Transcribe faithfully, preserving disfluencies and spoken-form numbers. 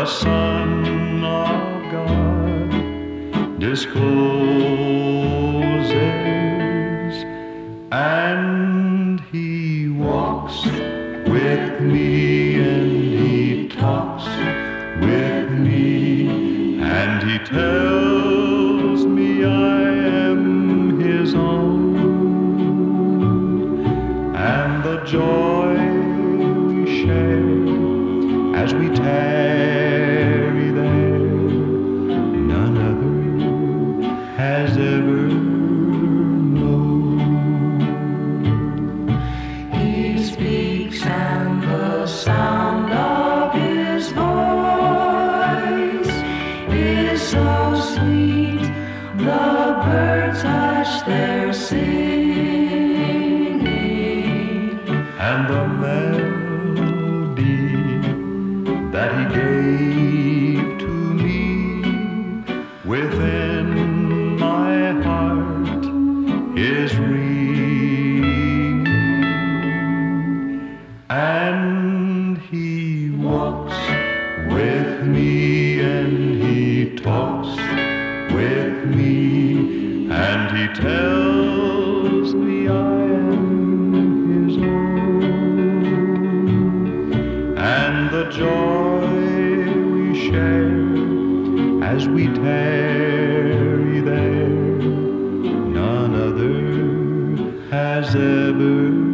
the Son of God discloses, and He walks with me, and He talks with me, and He tells me I am His own, and the joy we share as we tarry there, none other has ever known. He speaks and the sound of His voice is so sweet, the birds hush their singing, And the melody that He gave to me within my heart is ringing, and He walks with me, and He talks with me, and He tells me I am His own, and the joy we share as we tarry there, none other has ever